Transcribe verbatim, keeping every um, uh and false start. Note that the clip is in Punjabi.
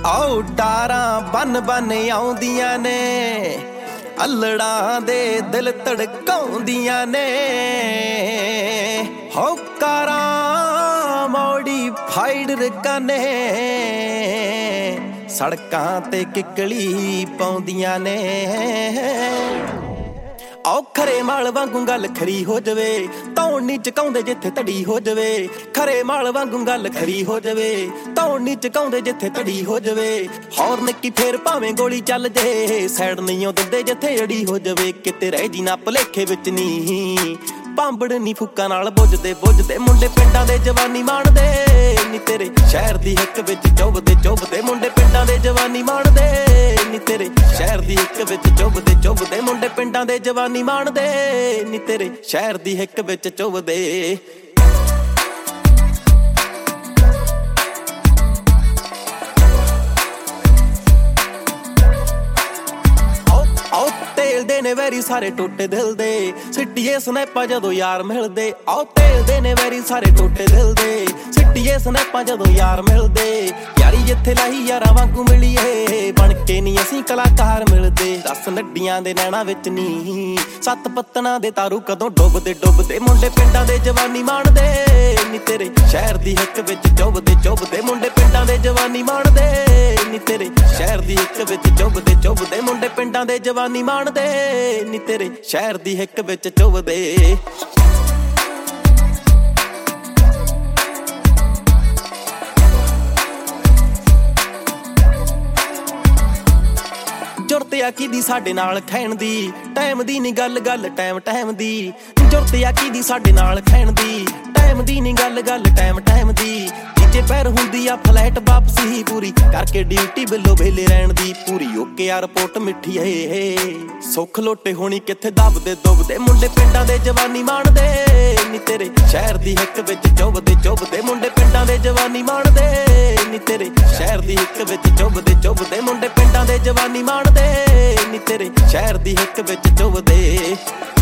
ਆਓ ਡਾਰਾਂ ਬਨ ਬਨ ਆਉਂਦੀਆਂ ਨੇ, ਅਲੜਾਂ ਦੇ ਦਿਲ ਧੜਕਾਉਂਦੀਆਂ ਨੇ। ਹੋ ਕਾਰਾਂ ਮੋਡੀਫਾਈਡ ਰਕਾਨੇ, ਸੜਕਾਂ ਤੇ ਕਿੱਕਲੀ ਪਾਉਂਦੀਆਂ ਨੇ। ਆਓ ਖਰੇ ਮਾਲ ਵਾਂਗੂ ਗੱਲ ਖਰੀ ਹੋ ਜਵੇ, ਧੌਣ ਨੀ ਚਕਾਉਂਦੇ ਜਿੱਥੇ ਧੜੀ ਹੋ ਜਵੇ। ਖਰੇ ਮਾਲ ਵਾਂਗੂ ਗੱਲ ਖਰੀ ਹੋ ਜਵੇ, ਧੌਣ ਨੀ ਚਕਾਉਂਦੇ ਜਿੱਥੇ ਧੜੀ ਹੋ ਜਵੇ। ਹੌਰ ਨਿੱਕੀ ਫੇਰ ਭਾਵੇਂ ਗੋਲੀ ਚੱਲ ਜੇ, ਸਾਈਡ ਨਹੀਂ ਉਹ ਦਿੰਦੇ ਜਿੱਥੇ ਅੜੀ ਹੋ ਜਵੇ। ਕਿਤੇ ਰਹਿ ਜੀ ਨਾ ਭੁਲੇਖੇ ਵਿੱਚ ਨੀ, ਭਾਂਬੜ ਨੀ ਫੁੱਕਾਂ ਨਾਲ ਬੁੱਝਦੇ ਬੁੱਝਦੇ ਮੁੰਡੇ ਪਿੰਡਾਂ ਦੇ ਜਵਾਨੀ ਮਾਣਦੇ ਨੀ। ਤੇਰੇ ਸ਼ਹਿਰ ਦੀ ਹਿੱਕ ਵਿੱਚ ਚੁੱਭਦੇ ਚੁੱਭਦੇ ਮੁੰਡੇ ਪਿੰਡਾਂ ਦੇ ਜਵਾਨੀ ਮਾਣਦੇ ਨੀ। ਤੇਰੇ ਸ਼ਹਿਰ ਦੀ ਹਿੱਕ ਵਿੱਚ ਚੁੱਭਦੇ ਚੁੱਭਦੇ ਮੁੰਡੇ ਪਿੰਡਾਂ ਦੇ ਜਵਾਨੀ ਮਾਣਦੇ ਨੀ। ਤੇਰੇ ਸ਼ਹਿਰ ਦੀ ਹਿੱਕ ਵਿੱਚ ਚੁੱਭਦੇ। ਤੇਲਦੇ ਨੇ ਵੈਰੀ ਸਾਰੇ ਟੋਟੇ ਦਿਲ ਦੇ, ਸਿੱਟੀਏ ਸਨੈਪਾਂ ਜਦੋਂ ਯਾਰ ਮਿਲਦੇ। ਆਓ ਤੇਲਦੇ ਨੇ ਵੈਰੀ ਸਾਰੇ ਟੋਟੇ ਦਿਲ ਦੇ, ਸਿੱਟੀਏ ਸਨੈਪਾਂ ਜਦੋਂ ਯਾਰ ਮਿਲਦੇ। ਯਾਰੀ ਜਿੱਥੇ ਲਾਹੀ ਯਾਰਾਂ ਵਾਂਗੂ ਮਿਲੀਏ, ਬਣ ਕੇ ਨੀ ਅਸੀਂ ਕਲਾਕਾਰ ਮਿਲਦੇ। ਦਸ ਨੱਡੀਆਂ ਦੇ ਨੈਣਾ ਵਿੱਚ ਨੀ, ਸੱਤ ਪੱਤਣਾ ਦੇ ਤਾਰੂ ਕਦੋਂ ਡੁੱਬਦੇ ਡੁੱਬਦੇ ਮੁੰਡੇ ਪਿੰਡਾਂ ਦੇ ਜਵਾਨੀ ਮਾਣਦੇ ਨੀ। ਤੇਰੇ ਸ਼ਹਿਰ ਦੀ ਹਿੱਕ ਵਿੱਚ ਚੁੱਭਦੇ ਚੁੱਭਦੇ ਮੁੰਡੇ ਪਿੰਡਾਂ ਦੇ ਜਵਾਨੀ ਮਾਣਦੇ ਨੀ। ਤੇਰੇ ਸ਼ਹਿਰ ਦੀ ਹਿੱਕ ਵਿੱਚ ਚੁੱਭਦੇ ਚੁੱਭਦੇ ਮੁੰਡੇ ਪਿੰਡਾਂ ਦੇ ਜਵਾਨੀ ਮਾਣਦੇ ਨੀ। ਤੇਰੇ ਸ਼ਹਿਰ ਦੀ ਹਿੱਕ ਵਿੱਚ ਚੁੱਭਦੇ। ਜੁਰਤ ਆ ਕਿਦੀ ਸਾਡੇ ਨਾਲ ਖੈਣ ਦੀ, ਟਾਈਮ ਦੀ ਨੀ ਗੱਲ ਗੱਲ ਟਾਈਮ ਟਾਈਮ ਦੀ। ਜੁਰਤ ਆ ਕਿਦੀ ਸਾਡੇ ਨਾਲ ਖੈਣ ਦੀ, ਟਾਈਮ ਦੀ ਨੀ ਗੱਲ ਗੱਲ ਟਾਈਮ ਟਾਈਮ ਦੀ। ਜੇ ਪੈਰ ਹੁੰਦੀ ਆ ਫਲੈਟ ਵਾਪਸੀ ਪੂਰੀ ਕਰਕੇ, ਡਿਊਟੀ ਬਿੱਲੋ ਵੇਲੇ ਰਹਿਣ ਦੀ ਪੂਰੀ। ਓਕੇ ਆ ਰਿਪੋਰਟ ਮਿੱਠੀ ਏ, ਸੁੱਖ ਲੋਟੇ ਹੋਣੀ ਕਿੱਥੇ ਦਬਦੇ ਦੁਬਦੇ ਮੁੰਡੇ ਪਿੰਡਾਂ ਦੇ ਜਵਾਨੀ ਮਾਣਦੇ ਨੀ। ਤੇਰੇ ਸ਼ਹਿਰ ਦੀ ਹਿੱਕ ਵਿੱਚ ਚੁੱਭਦੇ ਚੁੱਭਦੇ ਮੁੰਡੇ ਪਿੰਡਾਂ ਦੇ ਜਵਾਨੀ ਮਾਣਦੇ ਨੀ। ਤੇਰੇ ਸ਼ਹਿਰ ਦੀ ਹਿੱਕ ਵਿੱਚ ਚੁੱਭਦੇ ਚੁੱਭਦੇ ਮੁੰਡੇ ਪਿੰਡਾਂ ਦੇ ਜਵਾਨੀ ਮਾਣਦੇ ਨੀ। ਤੇਰੇ ਸ਼ਹਿਰ ਦੀ ਹਿੱਕ ਵਿੱਚ ਚੁੱਭਦੇ।